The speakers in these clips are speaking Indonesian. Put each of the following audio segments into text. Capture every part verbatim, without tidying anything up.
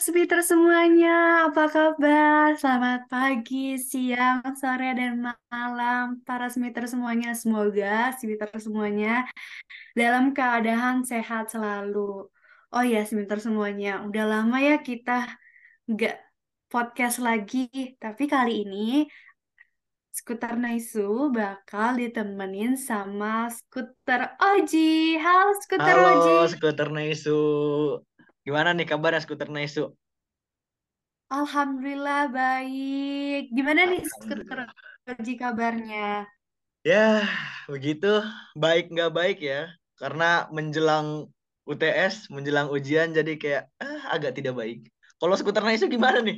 Smiter semuanya, apa kabar? Selamat pagi, siang, sore, dan malam para Smiter semuanya. Semoga Smiter semuanya dalam keadaan sehat selalu. Oh ya, Smiter semuanya, udah lama ya kita nggak podcast lagi. Tapi kali ini Skuter Naisu bakal ditemenin sama Skuter Oji. Halo Skuter Halo, Oji. Skuter Naisu. Gimana nih kabarnya Skuter Naisu? Alhamdulillah baik. Gimana nih Skuter Alhamdulillah. Oji kabarnya? Ya, begitu. Baik nggak baik ya. Karena menjelang U T S, menjelang ujian, jadi kayak ah, agak tidak baik. Kalau Skuter Naisu gimana nih?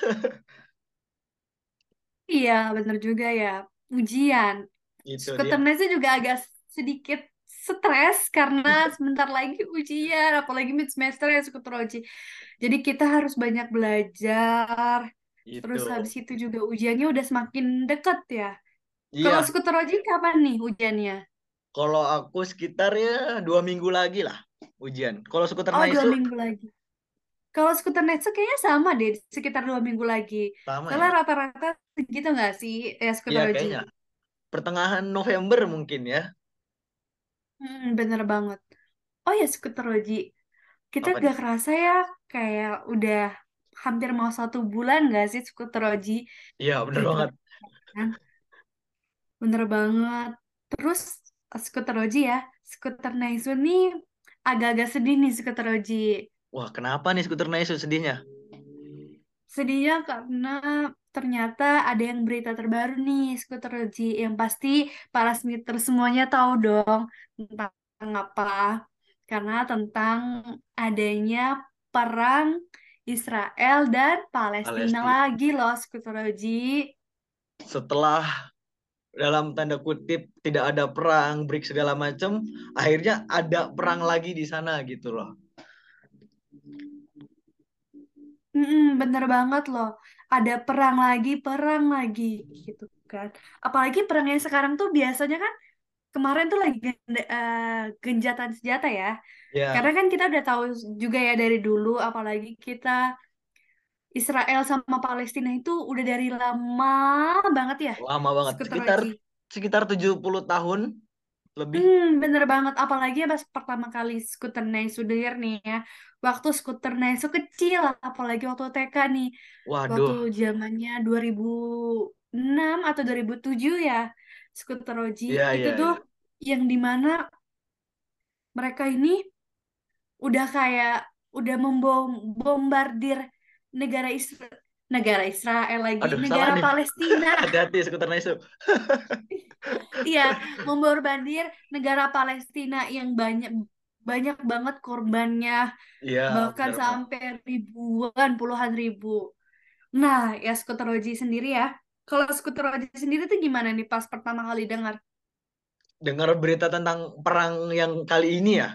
Iya, bener juga ya. Ujian. Itu Skuter dia. Naisu juga agak sedikit stres karena sebentar lagi ujian, apalagi mid semester ya Skuter Oji. Jadi kita harus banyak belajar. Terus Itu. habis itu juga ujiannya udah semakin deket ya. Kalau Iya, Skuter Oji kapan nih ujiannya? kalau aku sekitar ya dua minggu lagi lah ujian. Kalau Skuter Oh, dua Naisu minggu lagi. Kalau skuter Netsu kayaknya sama deh, sekitar dua minggu lagi. sama Soalnya ya. rata-rata segitu nggak sih, ya Iya skuter Oji? kayaknya pertengahan November mungkin ya. Hmm, bener banget. Oh ya, skuter Oji. Kita Apa nih? gak kerasa ya, kayak udah hampir mau satu bulan nggak sih skuter Oji? Iya, bener Gitu banget. kan? Bener banget. Terus skuter Oji ya, skuter Naisu nih agak-agak sedih nih skuter Oji. Wah, kenapa nih Skuter Naisu sedihnya? Sedihnya karena ternyata ada yang berita terbaru nih, Skuter Oji. Yang pasti para Smiter semuanya tahu dong tentang apa. Karena tentang adanya perang Israel dan Palestina Palestina. lagi loh, Skuter Oji. Setelah dalam tanda kutip tidak ada perang, break segala macam, akhirnya ada perang lagi di sana gitu loh. Mm-mm, bener banget loh. Ada perang lagi, perang lagi gitu kan. Apalagi perang yang sekarang tuh biasanya kan kemarin tuh lagi gen- eh, genjatan senjata ya. Karena Ya, kan kita udah tahu juga ya dari dulu, apalagi kita Israel sama Palestina itu udah dari lama banget ya, lama banget. Skuter Sekitar Oji. sekitar tujuh puluh tahun lebih. Hmm, bener banget. Apalagi ya pas pertama kali Skuter Naisu denger nih ya. Waktu Skuter Naisu kecil, apalagi waktu T K nih. Waktu Waduh. zamannya dua ribu enam atau dua ribu tujuh ya, Skuter Oji. Iya, Itu iya, tuh iya. yang dimana mereka ini udah kayak udah membombardir negara Isra negara Israel lagi, Aduh, salah negara nih. Palestina. Hati-hati Skuter Naisu. Iya, membombardir negara Palestina yang banyak banyak banget korbannya, Iya, bahkan benar banget. sampai ribuan, puluhan ribu. Nah, ya skuter Oji sendiri ya. Kalau skuter Oji sendiri tuh gimana nih pas pertama kali dengar? Dengar berita tentang perang yang kali ini ya.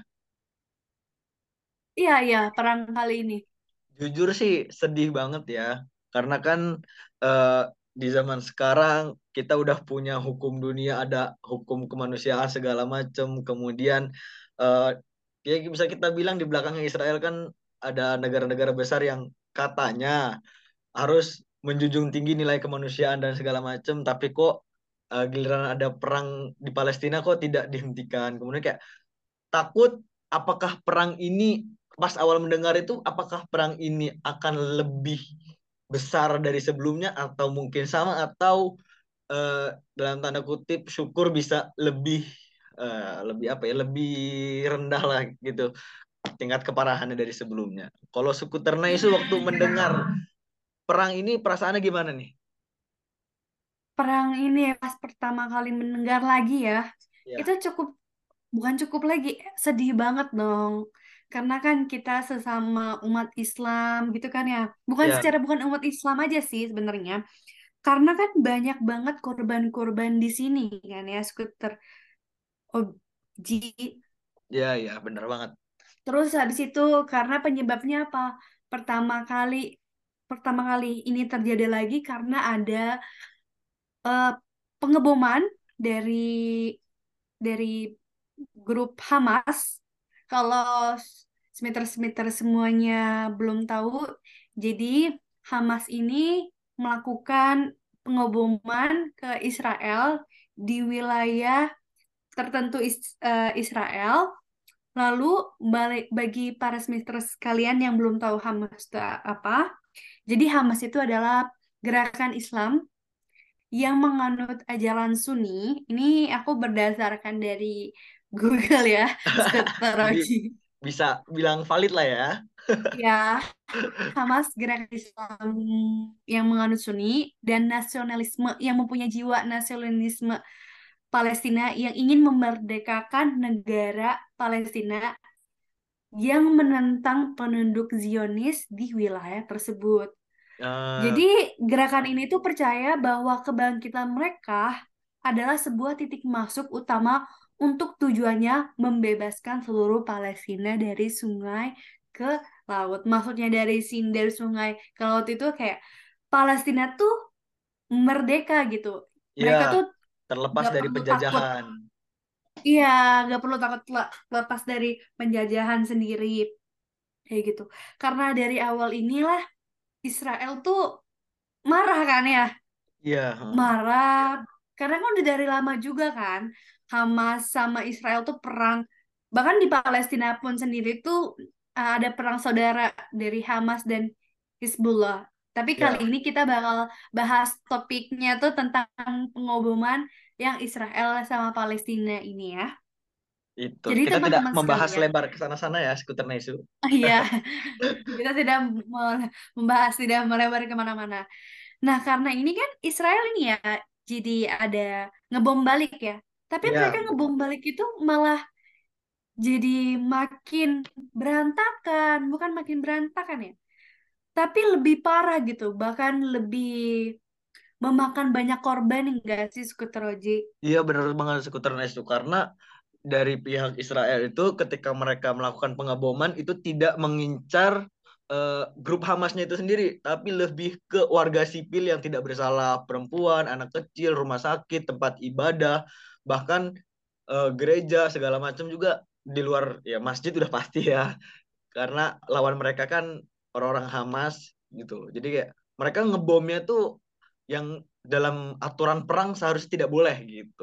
Iya, iya, perang kali ini. Jujur sih sedih banget ya. Karena kan eh, di zaman sekarang kita udah punya hukum dunia, ada hukum kemanusiaan segala macam. Kemudian eh, ya bisa kita bilang di belakangnya Israel kan ada negara-negara besar yang katanya harus menjunjung tinggi nilai kemanusiaan dan segala macam. Tapi kok eh, giliran ada perang di Palestina kok tidak dihentikan. Kemudian kayak takut apakah perang ini pas awal mendengar itu apakah perang ini akan lebih besar dari sebelumnya atau mungkin sama atau eh, dalam tanda kutip syukur bisa lebih eh, lebih apa ya lebih rendah lah gitu tingkat keparahannya dari sebelumnya. Kalau suku Ternai itu waktu mendengar perang ini perasaannya gimana nih? Perang ini pas pertama kali mendengar lagi ya, itu Ya, cukup bukan cukup lagi, sedih banget dong. Karena kan kita sesama umat Islam gitu kan ya. Bukan ya, secara bukan umat Islam aja sih sebenarnya. Karena kan banyak banget korban-korban di sini kan ya, skuter Oji. ya, ya, benar banget. Terus habis itu karena penyebabnya apa? Pertama kali pertama kali ini terjadi lagi karena ada eh, pengeboman dari dari grup Hamas. Kalau Smiter-Smiter semuanya belum tahu, Jadi Hamas ini melakukan pengeboman ke Israel di wilayah tertentu is- eh, Israel. Lalu balik bagi para smithers sekalian yang belum tahu Hamas itu apa, jadi Hamas itu adalah gerakan Islam yang menganut ajaran Sunni. Ini aku berdasarkan dari Google ya, Bi- Skuterologi. Bisa bilang valid lah ya. Ya, Hamas gerakan Islam yang menganut Sunni dan nasionalisme yang mempunyai jiwa nasionalisme Palestina yang ingin memerdekakan negara Palestina yang menentang penduduk Zionis di wilayah tersebut. Eh, Jadi gerakan ini tuh percaya bahwa kebangkitan mereka adalah sebuah titik masuk utama untuk tujuannya membebaskan seluruh Palestina dari sungai ke laut. Maksudnya dari sini dari sungai ke laut itu kayak Palestina tuh merdeka gitu. ya, Mereka tuh terlepas gak dari perlu takut. penjajahan. Iya, gak perlu takut le- lepas dari penjajahan sendiri kayak gitu. Karena dari awal inilah Israel tuh marah kan ya, Iya, heeh. marah karena kan udah dari lama juga kan Hamas sama Israel tuh perang, bahkan di Palestina pun sendiri tuh uh, ada perang saudara dari Hamas dan Hizbullah. Tapi kali Ya, ini kita bakal bahas topiknya tuh tentang pengoboman yang Israel sama Palestina ini ya. itu. Jadi Kita tidak teman-teman membahas sekalian, lebar ke sana-sana ya, skuter Nesu. iya, kita tidak me- membahas, tidak melebar kemana-mana. Nah, karena ini kan Israel ini ya, jadi ada ngebom balik ya. Tapi mereka Ya, ngebom balik itu malah jadi makin berantakan, bukan makin berantakan ya. Tapi lebih parah gitu, bahkan lebih memakan banyak korban enggak sih Skuter Oji? iya benar banget skuter Nesu karena dari pihak Israel itu ketika mereka melakukan pengeboman itu tidak mengincar eh, grup Hamasnya itu sendiri, tapi lebih ke warga sipil yang tidak bersalah, perempuan, anak kecil, rumah sakit, tempat ibadah, bahkan eh, gereja segala macam juga di luar ya masjid udah pasti ya, karena lawan mereka kan orang-orang Hamas gitu. Jadi kayak mereka ngebomnya tuh yang dalam aturan perang seharusnya tidak boleh gitu.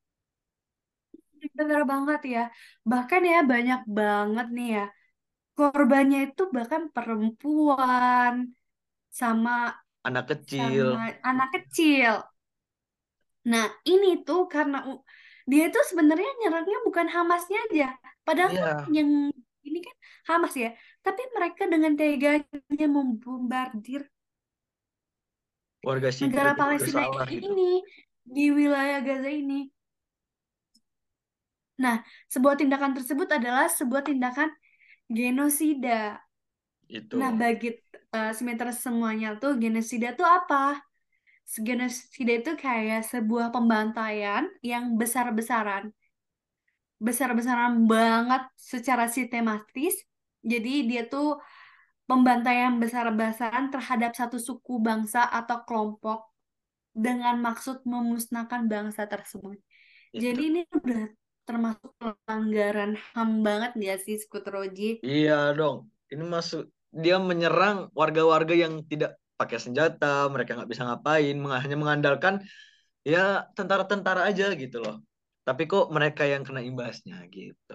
Bener banget ya. Bahkan ya banyak banget nih ya. Korbannya itu bahkan perempuan sama Anak kecil, sama anak kecil. Nah, ini tuh karena u- dia tuh sebenarnya nyerangnya bukan Hamasnya aja. Padahal kan iya, yang ini kan Hamas ya. Tapi mereka dengan teganya membombardir warga sipil negara yang tidak Palestina bersalah gitu. ini di wilayah Gaza ini. Nah, sebuah tindakan tersebut adalah sebuah tindakan genosida. Itu. Nah, bagi uh, semeter semuanya tuh genosida tuh apa? Genosida itu kayak sebuah pembantaian yang besar-besaran besar-besaran banget secara sistematis. Jadi dia tuh pembantaian besar-besaran terhadap satu suku bangsa atau kelompok dengan maksud memusnahkan bangsa tersebut. Jadi Itu. ini udah termasuk pelanggaran H A M banget nggak sih, Skutroji? Iya dong. Ini masuk dia menyerang warga-warga yang tidak pakai senjata, mereka nggak bisa ngapain, meng- hanya mengandalkan ya tentara-tentara aja gitu loh. Tapi kok mereka yang kena imbasnya gitu.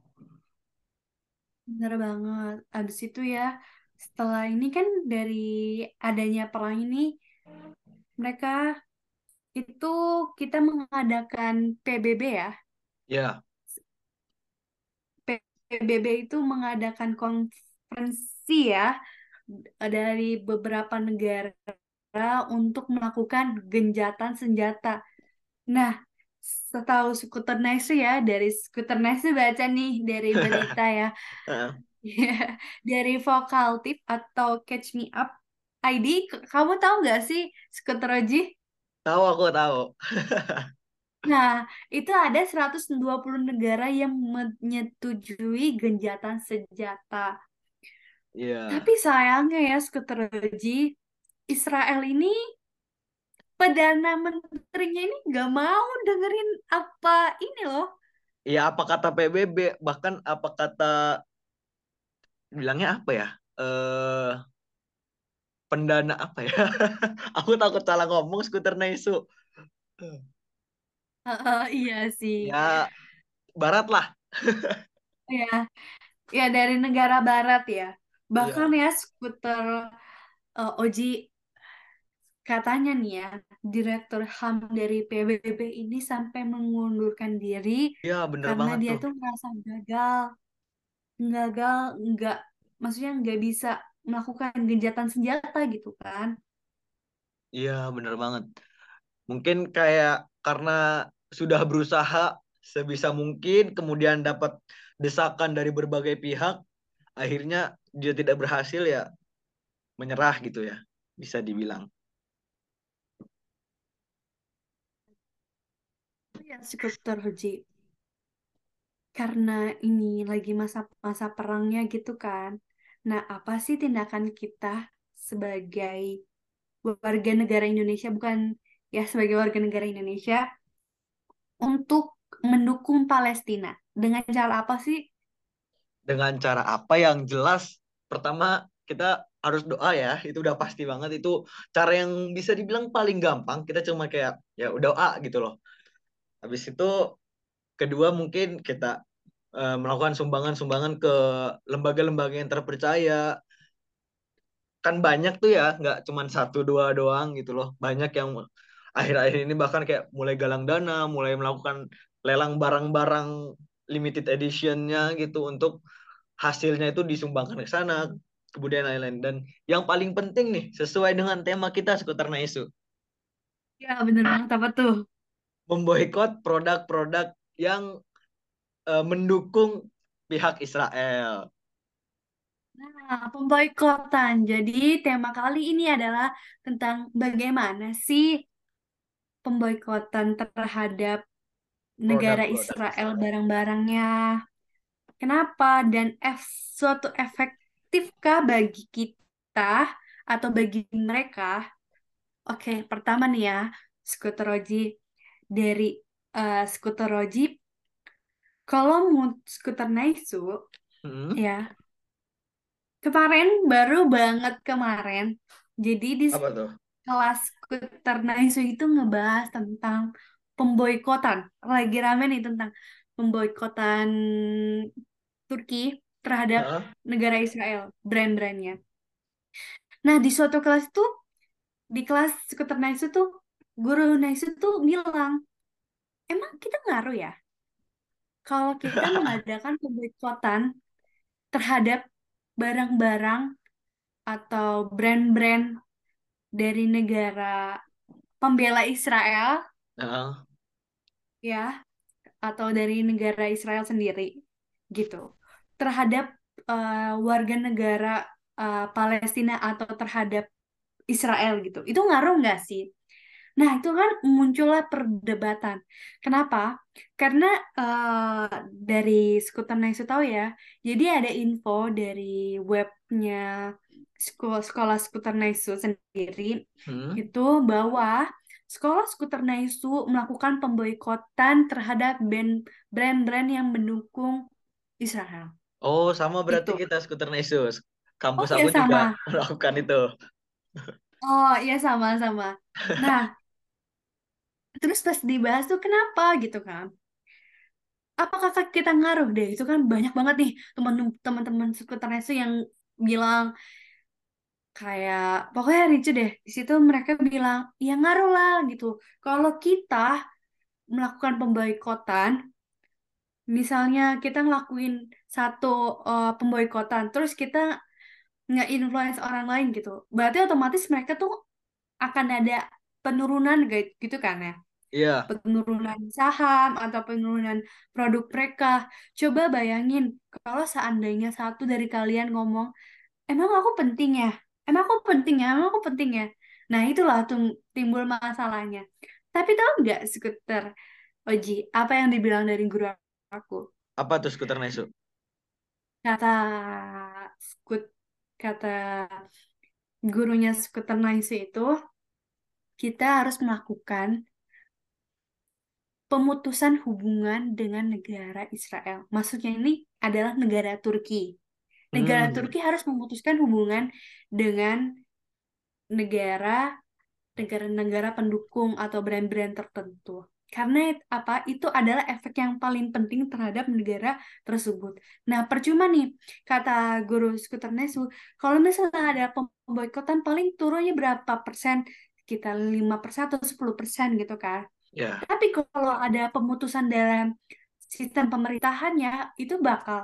Bener banget. Abis itu ya, setelah ini kan dari adanya perang ini, mereka itu kita mengadakan P B B ya. Ya, P B B itu mengadakan konferensi ya dari beberapa negara untuk melakukan gencatan senjata. Nah, setahu Skuter Nesu ya, dari Skuter Nesu baca nih dari berita ya, heeh. dari Vokaltip atau Catch Me Up I D, k- kamu tahu nggak sih Skuter Oji? Tahu aku tahu. Nah, itu ada seratus dua puluh negara yang menyetujui gencatan senjata. Iya. Tapi sayangnya ya, Skuterji, Israel ini Perdana Menterinya ini nggak mau dengerin apa ini loh. Iya apa kata P B B, bahkan apa kata bilangnya apa ya? Eh pendana apa ya? Aku takut salah ngomong skuter Naisu. Heeh, iya sih. Ya, barat lah. Ya, ya dari negara barat ya. Bahkan Iya. ya skuter eh, Oji katanya nih ya, Direktur H A M dari P B B ini sampai mengundurkan diri Iya, bener karena banget dia tuh. tuh merasa gagal, gagal, nggak, maksudnya nggak bisa melakukan gencatan senjata gitu kan. Iya, bener banget. Mungkin kayak karena sudah berusaha sebisa mungkin, kemudian dapat desakan dari berbagai pihak, akhirnya dia tidak berhasil ya menyerah gitu ya, bisa dibilang. Ya, skuter Oji. Karena ini lagi masa-masa perangnya gitu kan. Nah, apa sih tindakan kita sebagai warga negara Indonesia, bukan ya sebagai warga negara Indonesia, untuk mendukung Palestina? Dengan cara apa sih? Dengan cara apa yang jelas, pertama kita harus doa ya, itu udah pasti banget. Itu cara yang bisa dibilang paling gampang, kita cuma kayak ya udah doa gitu loh. Habis itu kedua mungkin kita eh, melakukan sumbangan-sumbangan ke lembaga-lembaga yang terpercaya. Kan banyak tuh ya, nggak cuma satu dua doang gitu loh. Banyak yang akhir-akhir ini bahkan kayak mulai galang dana, mulai melakukan lelang barang-barang limited editionnya gitu untuk hasilnya itu disumbangkan ke sana, kemudian lain-lain. Dan yang paling penting nih, sesuai dengan tema kita skuter Naisu, Ya, bener banget apa tuh? memboikot produk-produk yang eh, mendukung pihak Israel. Nah, pemboikotan. Jadi, tema kali ini adalah tentang bagaimana sih pemboikotan terhadap negara Produk-produk Israel Israel. barang-barangnya. Kenapa? Dan ef suatu efektifkah bagi kita atau bagi mereka? Oke, pertama nih ya, skuter Roji dari eh, skuter Roji. Kalau mau skuter Naisu, Hmm, ya kemarin baru banget kemarin. Jadi di apa tuh? kelas skuter Naisu itu ngebahas tentang pemboikotan. Lagi rame nih tentang pemboikotan Turki terhadap Hah? negara Israel, brand-brandnya. Nah, di suatu kelas itu, di kelas skuter Naisu tuh, guru Naisu tuh bilang, emang kita ngaruh ya kalau kita mengadakan pemboikotan terhadap barang-barang atau brand-brand dari negara pembela Israel, Nah, ya, atau dari negara Israel sendiri, gitu, terhadap eh, warga negara eh, Palestina atau terhadap Israel gitu. Itu ngaruh nggak sih? Nah, itu kan muncullah perdebatan. Kenapa? Karena eh, dari Skuter Nice tahu ya, jadi ada info dari webnya sekolah, sekolah Skuter Nice sendiri hmm. itu bahwa sekolah Skuter Naisu melakukan pemboikotan terhadap band- brand-brand yang mendukung Israel. Oh, sama berarti Itu. kita skuter Naisu. Oh Kampus iya aku juga sama. melakukan itu. Oh iya sama-sama. Nah, terus pas dibahas tuh kenapa gitu kan? Apakah kita ngaruh deh? Itu kan banyak banget nih teman- teman-teman sekitarnya tuh yang bilang kayak pokoknya ricu deh. Di situ mereka bilang ya ngaruh lah gitu. Kalau kita melakukan pemboikotan, misalnya kita ngelakuin satu eh, pemboikotan, terus kita nge-influence orang lain gitu, berarti otomatis mereka tuh akan ada penurunan gitu gitu kan ya, Iya, penurunan saham atau penurunan produk mereka. Coba bayangin kalau seandainya satu dari kalian ngomong, emang aku penting ya? Emang aku penting ya? Emang aku penting ya? Nah, itulah tuh timbul masalahnya. Tapi tahu nggak skuter Oji, apa yang dibilang dari guru aku? apa tuh skuter Naisu? Kata skut kata gurunya skuter Nice itu, kita harus melakukan pemutusan hubungan dengan negara Israel. Maksudnya ini adalah negara Turki. Negara Hmm. Turki harus memutuskan hubungan dengan negara negara-negara pendukung atau brand-brand tertentu. Karena it- apa itu adalah efek yang paling penting terhadap negara tersebut. Nah, percuma nih kata guru skuter Nesu, kalau misalnya ada pemboikotan paling turunnya berapa persen? Sekitar lima persen atau sepuluh persen gitu kan. Ya, Tapi kalau ada pemutusan dalam sistem pemerintahannya, itu bakal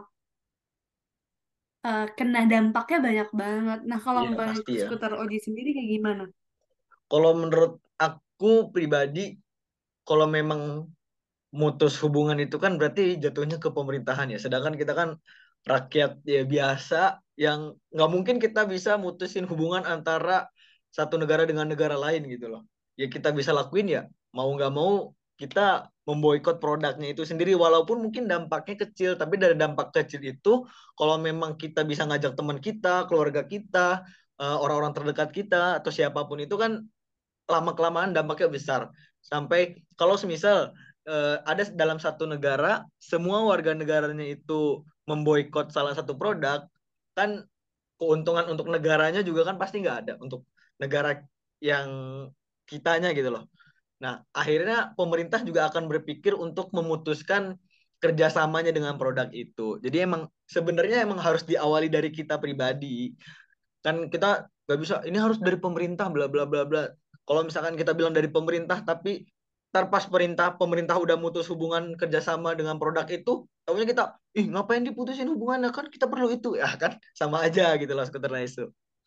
eh, kena dampaknya banyak banget. Nah, kalau iya Mbak pasti ya. skuter Oji sendiri kayak gimana? Kalau menurut aku pribadi, kalau memang mutus hubungan itu kan berarti jatuhnya ke pemerintahan ya. Sedangkan kita kan rakyat ya biasa yang nggak mungkin kita bisa mutusin hubungan antara satu negara dengan negara lain gitu loh. Ya kita bisa lakuin ya mau nggak mau kita memboikot produknya itu sendiri walaupun mungkin dampaknya kecil tapi dari dampak kecil itu kalau memang kita bisa ngajak teman kita, keluarga kita, eh, orang-orang terdekat kita atau siapapun itu kan lama kelamaan dampaknya besar sampai kalau semisal eh, ada dalam satu negara semua warga negaranya itu memboikot salah satu produk kan keuntungan untuk negaranya juga kan pasti nggak ada untuk negara yang kitanya gitu loh. Nah akhirnya pemerintah juga akan berpikir untuk memutuskan kerjasamanya dengan produk itu. Jadi emang sebenarnya emang harus diawali dari kita pribadi kan kita nggak bisa ini harus dari pemerintah bla bla bla bla kalau misalkan kita bilang dari pemerintah tapi ntar pas perintah pemerintah udah mutus hubungan kerjasama dengan produk itu tahunya kita ih ngapain diputusin hubungannya kan kita perlu itu ya kan sama aja gitu loh skuternya itu.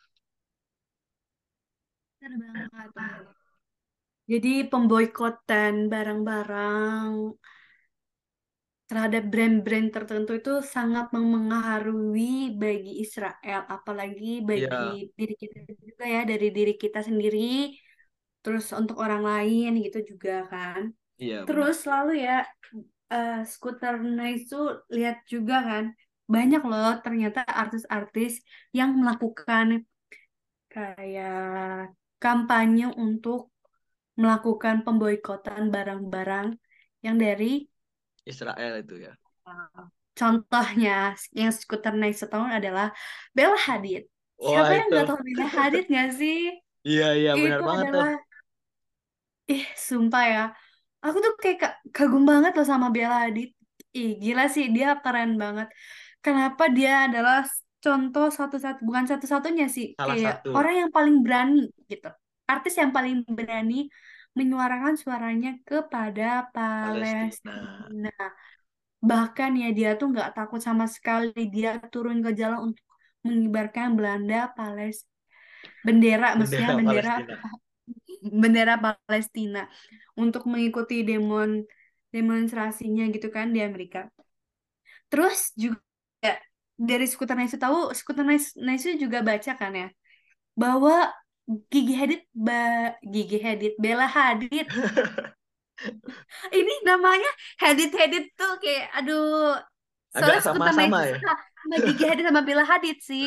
Benar banget, benar. Jadi pemboikotan barang-barang terhadap brand-brand tertentu itu sangat memengaruhi bagi Israel, apalagi bagi Iya, diri kita juga ya, dari diri kita sendiri, terus untuk orang lain gitu juga kan. iya benar. Terus lalu ya, eh, skuter Nice itu lihat juga kan, banyak loh ternyata artis-artis yang melakukan kayak kampanye untuk melakukan pemboikotan barang-barang yang dari Israel itu ya. uh, contohnya yang skuter naik setahun adalah Bella Hadid. Wah Siapa yang itu nggak tahu Bella Hadid nggak sih? iya iya benar Itu banget tuh. adalah, ih sumpah ya, aku tuh kayak ka- kagum banget loh sama Bella Hadid. Ih gila sih dia keren banget. Kenapa dia adalah contoh satu-satu, bukan satu-satunya sih, Salah kayak satu orang yang paling berani gitu. Artis yang paling berani menyuarakan suaranya kepada Palestina. Palestina. Bahkan ya dia tuh nggak takut sama sekali dia turun ke jalan untuk mengibarkan Belanda Pales bendera maksudnya Bendera bendera Palestina. bendera Palestina untuk mengikuti demon demonstrasinya gitu kan di Amerika. Terus juga dari Skuter Nice tahu Skuter Nice Nice juga baca kan ya bahwa Gigi Hadid ba, Gigi Hadid Bella Hadid ini namanya Hadid Hadid tuh kayak aduh. Agak Soalnya Skuter Nice sama-sama itu ya. suka sama Gigi Hadid sama Bella Hadid sih.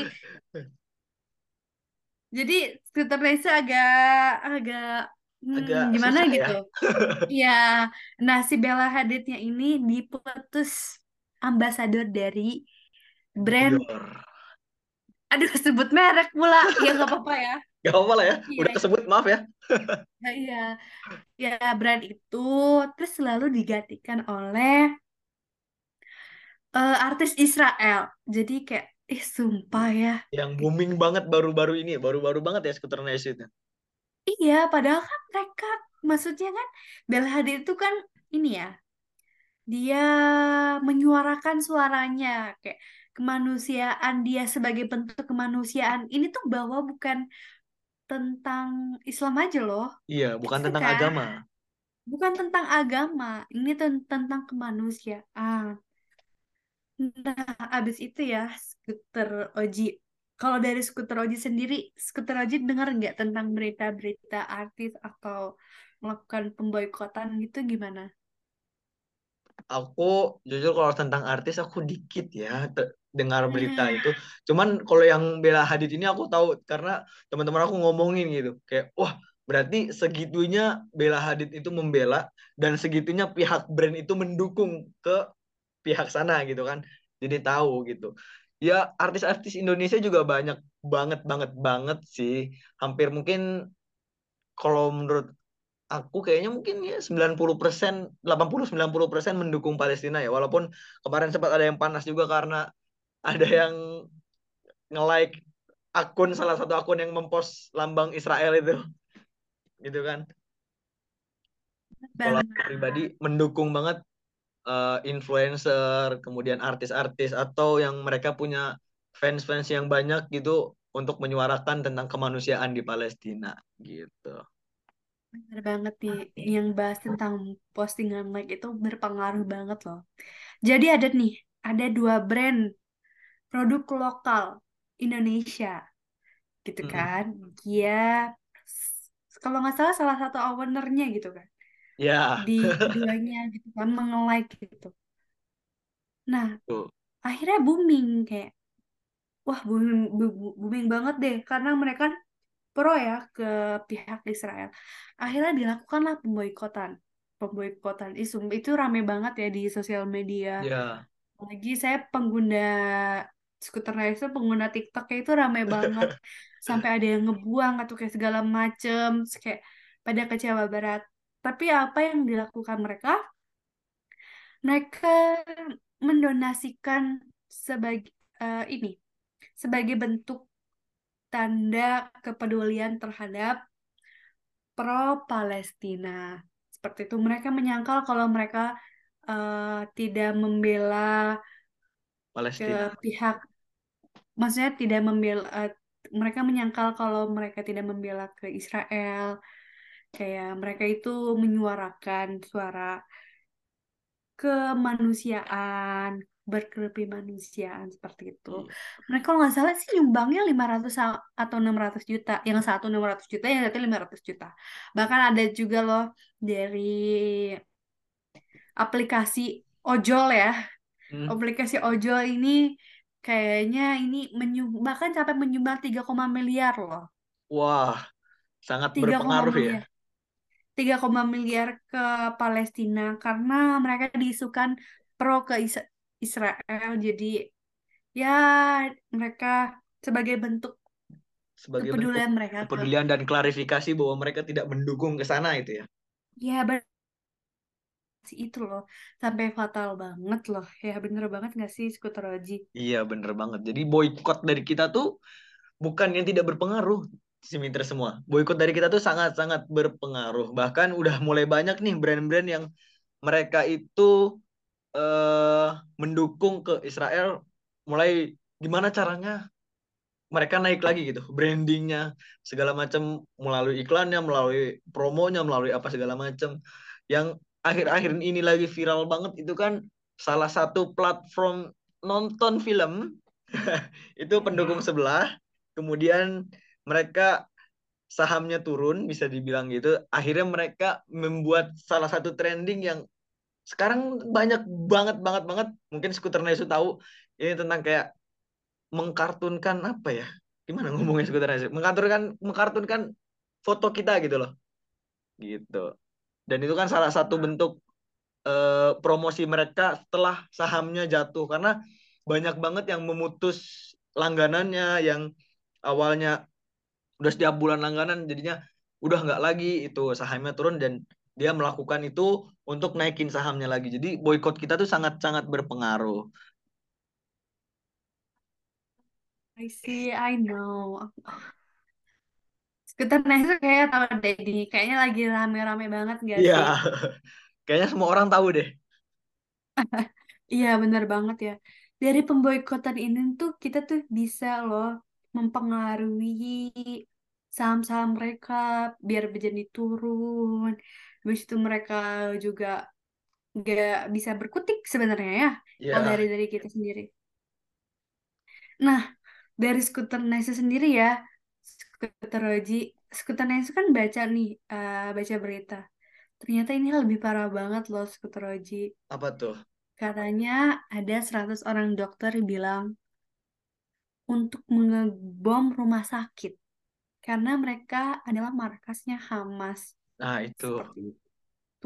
Jadi Skuter Nice itu agak agak Agak hmm, gimana susah ya. gitu. Iya. Nah, si Bella Hadidnya ini diputus ambasador dari brand. Dior. Aduh, sebut merek pula. Ya nggak apa-apa ya. Gak apa-apa lah ya. Iya, Udah kesebut maaf ya. iya, iya. Ya, brand itu terus selalu digantikan oleh eh, artis Israel. Jadi kayak, ih sumpah ya. Yang booming banget baru-baru ini, baru-baru banget ya skuter Nice itu. Iya, padahal kan mereka, maksudnya kan Bella Hadid itu kan ini ya, dia menyuarakan suaranya kayak kemanusiaan dia sebagai bentuk kemanusiaan. Ini tuh bahwa bukan tentang Islam aja loh. Iya, Itu bukan tentang kan agama. bukan tentang agama, ini ten- tentang kemanusiaan. Nah, abis itu ya, skuter Oji. Kalau dari skuter Oji sendiri, skuter Oji dengar nggak tentang berita-berita artis atau melakukan pemboikotan gitu gimana? Aku jujur kalau tentang artis aku dikit ya te- dengar berita itu. Cuman kalau yang Bella Hadid ini aku tahu karena teman-teman aku ngomongin gitu. Kayak wah, berarti segitunya Bella Hadid itu membela dan segitunya pihak brand itu mendukung ke pihak sana gitu kan. Jadi tahu gitu. Ya artis-artis Indonesia juga banyak banget banget banget sih. Hampir mungkin kalau menurut aku kayaknya mungkin ya sembilan puluh persen, delapan puluh sembilan puluh persen mendukung Palestina ya. Walaupun kemarin sempat ada yang panas juga karena ada yang nge-like akun salah satu akun yang mempost lambang Israel itu gitu kan. Kalau aku Banget. pribadi mendukung banget eh, influencer, kemudian artis-artis atau yang mereka punya fans-fans yang banyak gitu untuk menyuarakan tentang kemanusiaan di Palestina gitu. Bener banget nih, yang bahas tentang postingan like itu berpengaruh banget loh. Jadi ada nih, ada dua brand produk lokal Indonesia gitu Mm-mm. kan. Dia s- kalau nggak salah salah satu ownernya gitu kan. Ya, Di keduanya gitu kan menge-like gitu. Nah, tuh. akhirnya booming kayak wah booming, bu- booming banget deh karena mereka pro ya ke pihak Israel. Akhirnya dilakukanlah pemboikotan. Pemboikotan isu itu rame banget ya di sosial media. Ya. Lagi saya pengguna skuter itu pengguna TikTok itu rame banget. Sampai ada yang ngebuang atau kayak segala macem. Terus kayak pada kecewa berat. Tapi apa yang dilakukan mereka? Mereka mendonasikan sebagai eh, ini sebagai bentuk tanda kepedulian terhadap pro-Palestina. Seperti itu, mereka menyangkal kalau mereka eh, tidak membela ke Palestina. pihak, maksudnya tidak membela, eh, mereka menyangkal kalau mereka tidak membela ke Israel, kayak mereka itu menyuarakan suara kemanusiaan, berkemanusiaan seperti itu. Iya. Mereka kalau nggak salah sih nyumbangnya lima ratus sa- atau enam ratus juta. Yang satu enam ratus juta, yang satu lima ratus juta. Bahkan ada juga loh dari aplikasi ojol ya. Hmm. Aplikasi ojol ini kayaknya ini menyumbang, bahkan sampai menyumbang tiga koma miliar loh. Wah, sangat tiga koma berpengaruh ya. miliar. tiga koma miliar ke Palestina karena mereka diisukan pro ke Is- Israel. Jadi ya mereka sebagai bentuk Sebagai bentuk kepedulian mereka ke kepedulian dan klarifikasi bahwa mereka tidak mendukung ke sana itu ya. ya ber- itu loh sampai fatal banget loh ya bener banget nggak sih Skuter Oji? Iya, bener banget. Jadi boykot dari kita tuh bukan yang tidak berpengaruh, Simiter semua. Boykot dari kita tuh sangat-sangat berpengaruh. Bahkan udah mulai banyak nih brand-brand yang mereka itu eh, mendukung ke Israel. Mulai gimana caranya mereka naik lagi gitu, brandingnya segala macam melalui iklannya, melalui promonya, melalui apa segala macam. Yang akhir-akhir ini lagi viral banget itu kan salah satu platform nonton film itu pendukung sebelah, kemudian mereka sahamnya turun bisa dibilang gitu. Akhirnya mereka membuat salah satu trending yang sekarang banyak banget banget banget. Mungkin Skuter Nesu tahu ini tentang kayak mengkartunkan apa ya? Gimana ngomongnya Skuter Nesu? Mengkartunkan mengkartunkan foto kita gitu loh, gitu. Dan itu kan salah satu bentuk eh, promosi mereka setelah sahamnya jatuh karena banyak banget yang memutus langganannya yang awalnya udah setiap bulan langganan jadinya udah nggak lagi itu sahamnya turun dan dia melakukan itu untuk naikin sahamnya lagi. Jadi boykot kita tuh sangat-sangat berpengaruh. I see, I know. Skuter Nice tuh kayak tahu deh di kayaknya lagi rame-rame banget gak Iya, sih? kayaknya semua orang tahu deh. Iya bener banget ya. Dari pemboikotan ini tuh kita tuh bisa loh mempengaruhi saham-saham mereka biar menjadi turun. Habis itu mereka juga nggak bisa berkutik sebenarnya ya. Kalau Iya, dari dari kita sendiri. Nah, dari Skuter Nice sendiri ya, Skuter Oji, Skuter Nice kan baca nih, eh, baca berita. Ternyata ini lebih parah banget loh Skuter Oji. apa tuh? Katanya ada seratus orang dokter bilang untuk mengebom rumah sakit karena mereka adalah markasnya Hamas. Nah, itu. Seperti itu.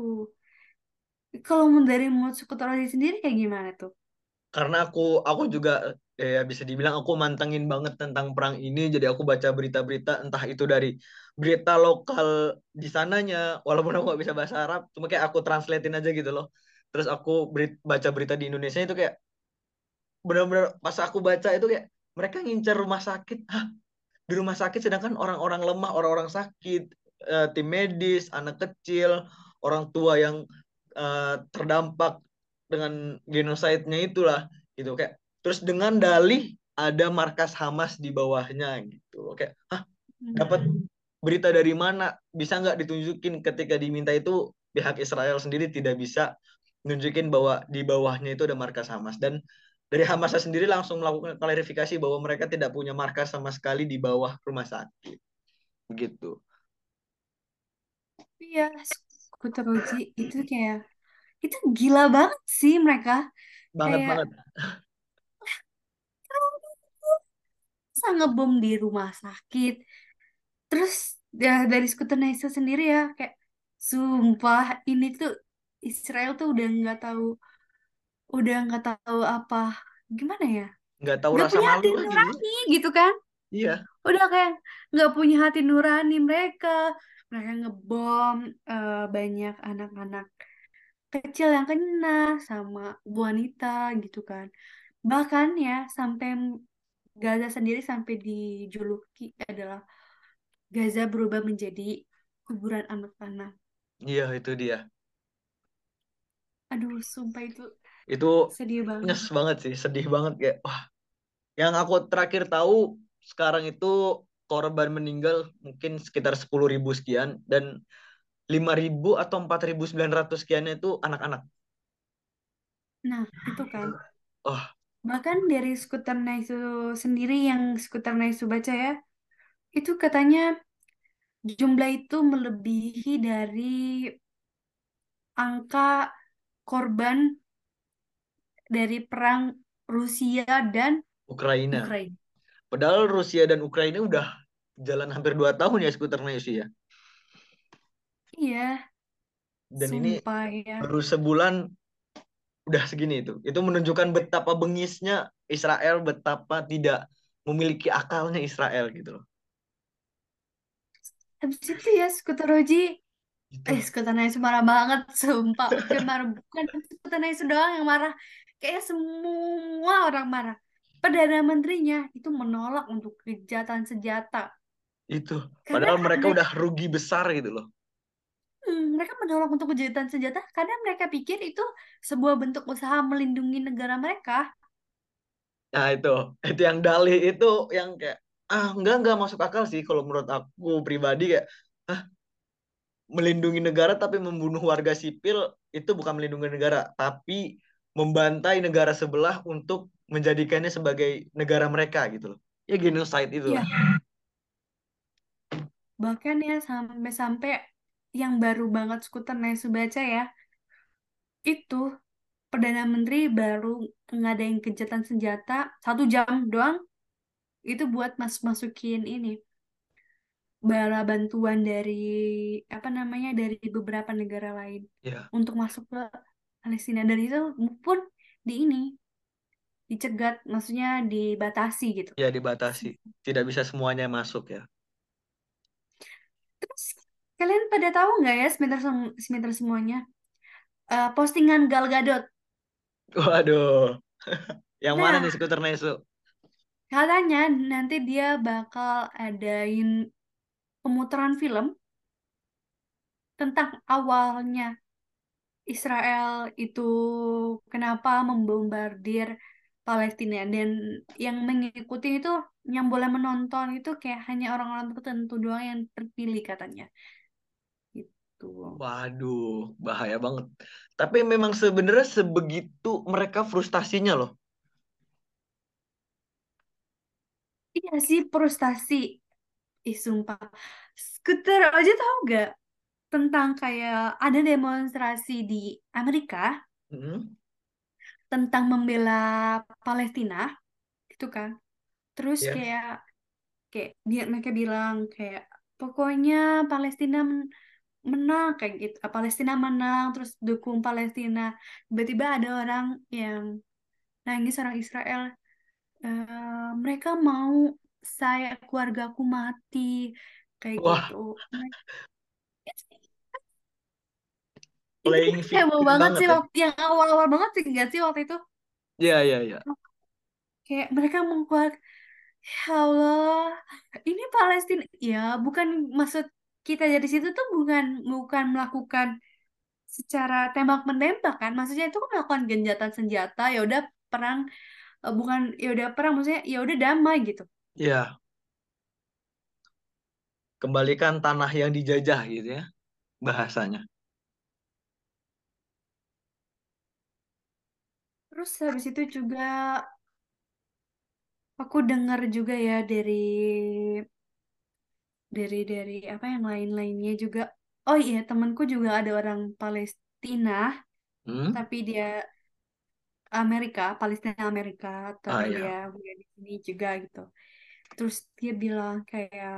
Kalau dari menurut Skuter Oji sendiri kayak gimana tuh? Karena aku aku juga ya bisa dibilang aku mantengin banget tentang perang ini. Jadi aku baca berita-berita entah itu dari berita lokal di sananya, walaupun aku nggak bisa bahasa Arab, cuma kayak aku translatein aja gitu loh. Terus aku beri- baca berita di Indonesia itu kayak benar-benar pas aku baca itu kayak mereka ngincar rumah sakit. Hah, di rumah sakit sedangkan orang-orang lemah, orang-orang sakit, eh, tim medis, anak kecil, orang tua yang eh, terdampak dengan genosida-nya itulah gitu kayak terus dengan dalih ada markas Hamas di bawahnya gitu. Oke, hah, dapat Hmm. berita dari mana? Bisa nggak ditunjukin ketika diminta itu pihak Israel sendiri tidak bisa nunjukin bahwa di bawahnya itu ada markas Hamas dan dari Hamasnya sendiri langsung melakukan klarifikasi bahwa mereka tidak punya markas sama sekali di bawah rumah sakit. Begitu. Iya, skuter Oji itu kayak itu gila banget sih mereka. Banget Kayak banget. bisa ngebom di rumah sakit. Terus ya, dari skuter Naisa sendiri ya kayak sumpah ini tuh Israel tuh udah nggak tahu udah nggak tahu apa gimana ya, Nggak tahu nggak rasa punya malu hati lagi dia. nurani gitu kan. Iya, Udah kayak nggak punya hati nurani mereka. Mereka ngebom, eh, banyak anak-anak kecil yang kena sama wanita gitu kan. Bahkan ya sampai Gaza sendiri sampai dijuluki adalah Gaza berubah menjadi kuburan anak-anak. iya itu dia. Aduh, sumpah itu Itu sedih banget. nyes banget sih, sedih banget kayak wah. Yang aku terakhir tahu sekarang itu korban meninggal mungkin sekitar sepuluh ribu sekian dan lima ribu atau empat ribu sembilan ratus sekiannya itu anak-anak. Nah, itu kan. Oh, Bahkan dari skuter Naisu sendiri yang skuter Naisu baca ya, itu katanya jumlah itu melebihi dari angka korban dari perang Rusia dan Ukraina. Ukraina. Padahal Rusia dan Ukraina udah jalan hampir dua tahun ya skuternya sih ya. Iya, Dan ini sumpah ya. baru sebulan udah segini itu. Itu menunjukkan betapa bengisnya Israel, betapa tidak memiliki akalnya Israel gitu loh. Habis itu ya skuter Roji, Itu eh skuter Naisu marah banget, sumpah. Bukan marah, bukan skuter Naisu doang yang marah. Kayak semua orang marah. Perdana Menterinya itu menolak untuk gencatan senjata. itu. Karena Padahal mereka mereka udah rugi besar gitu loh. Hmm, mereka menolak untuk kejahatan senjata karena mereka pikir itu sebuah bentuk usaha melindungi negara mereka. Nah itu, itu yang dalih itu yang kayak ah enggak enggak masuk akal sih kalau menurut aku pribadi kayak ah melindungi negara tapi membunuh warga sipil itu bukan melindungi negara tapi membantai negara sebelah untuk menjadikannya sebagai negara mereka gitu loh. Ya genocide itu lah. Iya, bahkan ya sampai-sampai yang baru banget skuter Nesu baca ya, itu Perdana Menteri baru ngadain gencatan senjata satu jam doang, itu buat mas-masukin ini bala bantuan dari apa namanya dari beberapa negara lain Ya, untuk masuk ke Palestina, dan itu pun di ini dicegat, maksudnya dibatasi gitu. ya dibatasi. Tidak bisa semuanya masuk ya. Terus kalian pada tahu nggak ya semeter sem- semeter semuanya, Eh, postingan Gal Gadot. Waduh, yang mana nih Nah, skuter Nesu? katanya nanti dia bakal adain pemutaran film tentang awalnya Israel itu kenapa membombardir Palestina, dan yang mengikuti itu yang boleh menonton itu kayak hanya orang-orang tertentu doang yang terpilih katanya. Gitu. Waduh, bahaya banget. Tapi memang sebenarnya sebegitu mereka frustasinya loh. Iya sih, frustasi. Ih, sumpah. Skuter aja tahu gak tentang kayak ada demonstrasi di Amerika Hmm, tentang membela Palestina gitu kan. Terus ya. kayak kayak dia mereka bilang kayak pokoknya Palestina men- menang kayak gitu. Palestina menang terus dukung Palestina. Tiba-tiba ada orang yang nangis, orang Israel. Eh, mereka mau saya keluargaku mati kayak Wah, gitu. Mereka itu playing heboh victim banget banget sih ya. waktu yang awal-awal banget sih nggak sih waktu itu Iya, iya, iya. kayak mereka mengkuat ya Allah ini Palestina ya bukan maksud kita dari situ tuh bukan bukan melakukan secara tembak menembak kan maksudnya itu kan melakukan genjatan senjata ya udah perang eh, bukan ya udah perang maksudnya ya udah damai gitu. Iya, kembalikan tanah yang dijajah gitu ya bahasanya. Terus habis itu juga aku dengar juga ya dari dari dari apa yang lain-lainnya juga. Oh iya, temanku juga ada orang Palestina, Hmm? tapi dia Amerika, Palestina Amerika, Ah tapi dia ya. kuliah di sini juga gitu. Terus dia bilang kayak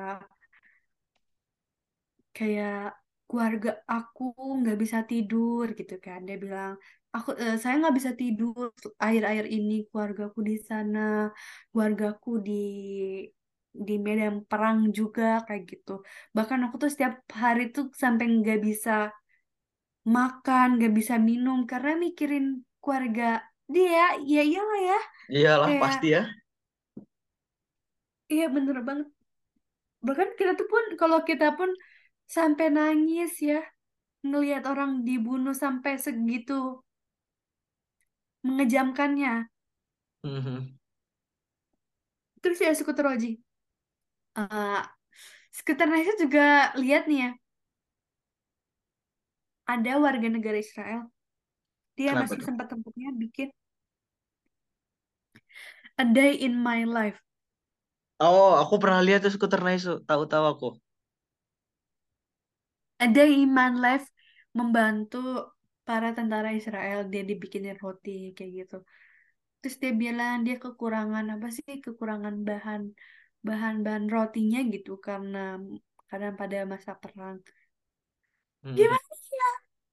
kayak keluarga aku nggak bisa tidur gitu kan. Dia bilang aku eh, saya nggak bisa tidur akhir-akhir ini keluargaku di sana, keluargaku di di medan perang juga kayak gitu. Bahkan aku tuh setiap hari tuh sampai nggak bisa makan, nggak bisa minum karena mikirin keluarga dia. Ya iyalah ya, Iyalah kayak pasti ya. iya bener banget. Bahkan kita tuh pun kalau kita pun sampai nangis ya ngelihat orang dibunuh sampai segitu mengejamkannya. Mhm. Terus ya Skuter Oji. Uh, Skuter Najwa juga lihat nih ya, ada warga negara Israel. Dia Kenapa masih tuh? sempat-sempatnya bikin A Day in My Life. Oh, aku pernah lihat tuh skuter Naisu. Tahu-tahu aku. A Day in My Life membantu para tentara Israel. Dia dibikinin roti kayak gitu. Terus dia bilang dia kekurangan apa sih? Kekurangan bahan bahan-bahan rotinya gitu karena karena pada masa perang. Mhm. Gimana ya?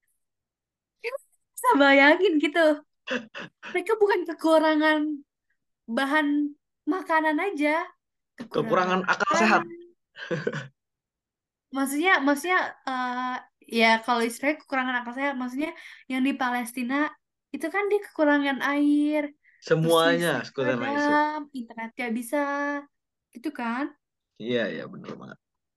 Bisa bayangin gitu. Mereka bukan kekurangan bahan makanan aja, kekurangan Kekurangan akal air. sehat. Maksudnya, maksudnya eh, ya kalau istilahnya kekurangan akal sehat, maksudnya yang di Palestina itu kan dia kekurangan air, terus Semuanya listrik skuter Naisu. padam, internet gak bisa, gitu kan? Iya, iya bener banget.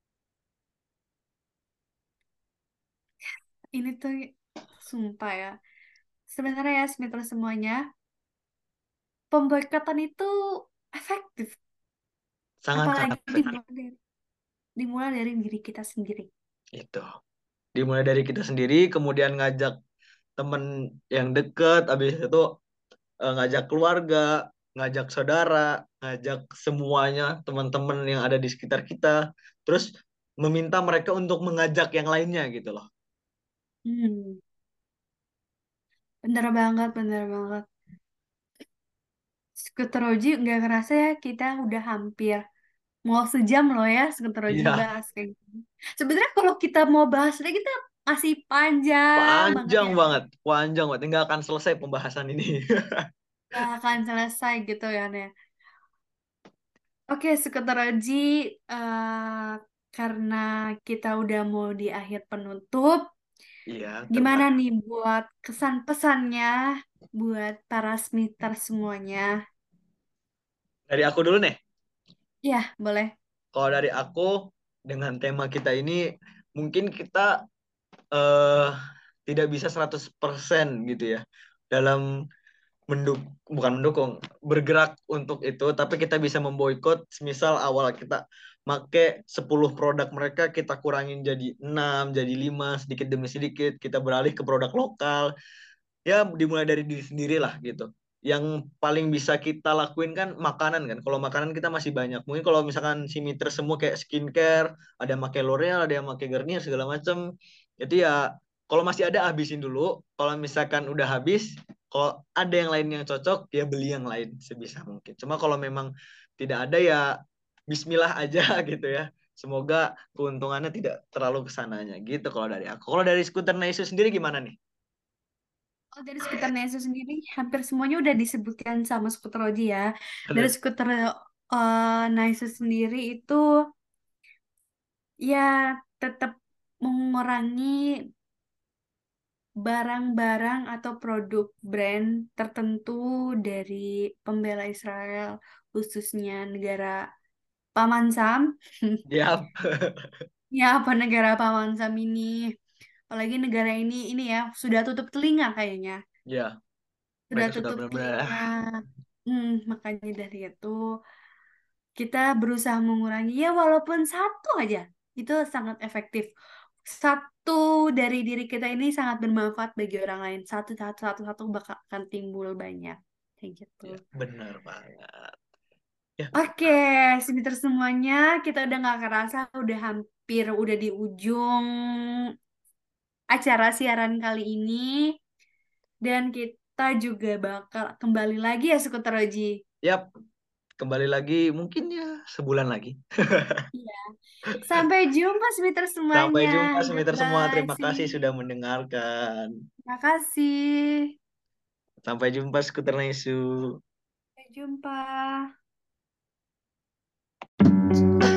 Ini tuh sumpah ya. Sebenarnya ya, Smith semuanya, pemboikotan itu efektif, apalagi Sangat-sangat efektif dimulai dari, dimulai dari diri kita sendiri. itu. Dimulai dari kita sendiri, kemudian ngajak temen yang deket, habis itu eh, ngajak keluarga, ngajak saudara, ngajak semuanya, teman-teman yang ada di sekitar kita, terus meminta mereka untuk mengajak yang lainnya gitu loh. Hmm, bener banget, bener banget. Skuter Oji nggak kerasa ya kita udah hampir mau sejam loh ya Skuter Oji Iya, bahas kayak gini. Sebenarnya kalau kita mau bahas lagi kita masih panjang banget panjang ya. banget, panjang banget. Nggak akan selesai pembahasan ini. Gak akan selesai gitu ya Nek. Oke Skuter Oji eh, karena kita udah mau di akhir penutup, Iya, gimana terbatas. nih buat kesan pesannya buat para smiter semuanya? Dari aku dulu nih. Ya boleh. Kalau dari aku, dengan tema kita ini, mungkin kita eh, tidak bisa seratus persen gitu ya. Dalam menduk bukan mendukung bergerak untuk itu tapi kita bisa memboikot semisal awal kita make sepuluh produk mereka kita kurangin jadi enam jadi lima sedikit demi sedikit kita beralih ke produk lokal ya dimulai dari diri sendiri lah gitu yang paling bisa kita lakuin kan makanan kan kalau makanan kita masih banyak mungkin kalau misalkan si mitra semua kayak skincare ada yang pakai L'Oreal ada yang pakai Garnier segala macam itu ya kalau masih ada habisin dulu kalau misalkan udah habis kalau ada yang lain yang cocok ya beli yang lain sebisa mungkin cuma kalau memang tidak ada ya Bismillah aja gitu ya semoga keuntungannya tidak terlalu kesananya gitu kalau dari aku kalau dari skuter Naisu sendiri gimana nih. Oh, dari skuter Neso sendiri hampir semuanya udah disebutkan sama skuter Oji ya. Dari Bener. skuter uh, Neso sendiri itu ya tetap mengurangi barang-barang atau produk brand tertentu dari pembela Israel, khususnya negara Paman Sam. Yap. Ya, apa negara Paman Sam ini? Apalagi negara ini ini ya sudah tutup telinga kayaknya. Ya, Sudah mereka sudah tutup benar-benar telinga. ah, Hmm, makanya dari itu kita berusaha mengurangi ya walaupun satu aja itu sangat efektif. Satu dari diri kita ini sangat bermanfaat bagi orang lain. Satu satu satu satu bakal akan timbul banyak kayak gitu. ya, benar banget. Ya, Oke, sebentar semuanya kita udah nggak kerasa udah hampir udah di ujung acara siaran kali ini dan kita juga bakal kembali lagi ya Skuter Oji. yap, kembali lagi mungkin ya sebulan lagi. Iya. Sampai jumpa sebentar Sampai semuanya. jumpa semester semua. Goodbye, Terima kasih sudah see. mendengarkan. Terima kasih. Sampai jumpa Skuter Nesu. Sampai jumpa.